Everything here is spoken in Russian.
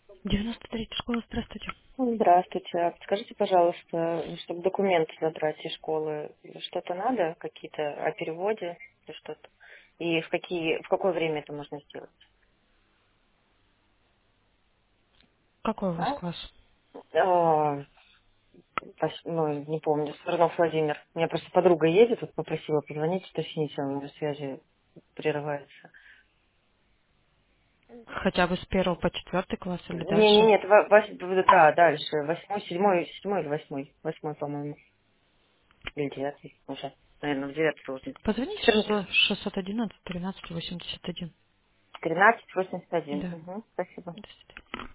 93 школа, здравствуйте. Здравствуйте. Скажите, пожалуйста, чтобы документы забрать из школы, что-то надо, какие-то о переводе или что-то? И в какое время это можно сделать? Какой у вас А? класс? Ну, не помню, Смирнов Владимир. У меня просто подруга едет, вот попросила позвонить, уточнить, а у меня связи прерывается. Хотя бы с 1 по 4 класс или дальше? Нет, да, дальше. Восьмой, седьмой или восьмой? Восьмой, по-моему. Или девятый уже. Наверное, в девятый должен. Позвоните 14, 611 13 81. 13, 81. Да. Угу, спасибо. До свидания.